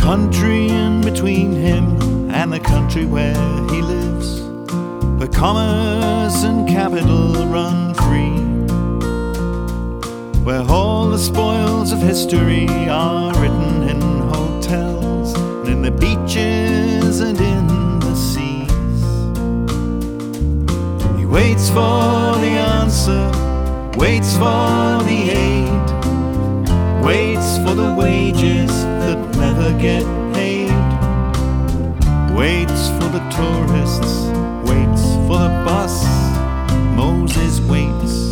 country in between him and the country where he lives, where commerce and capital run free, where all the spoils of history are written in hotels and in the beaches and in the seas. He waits for the answer, waits for the aid, waits for the wages that never get paid, waits for the tourists, waits for the bus. Moses waits.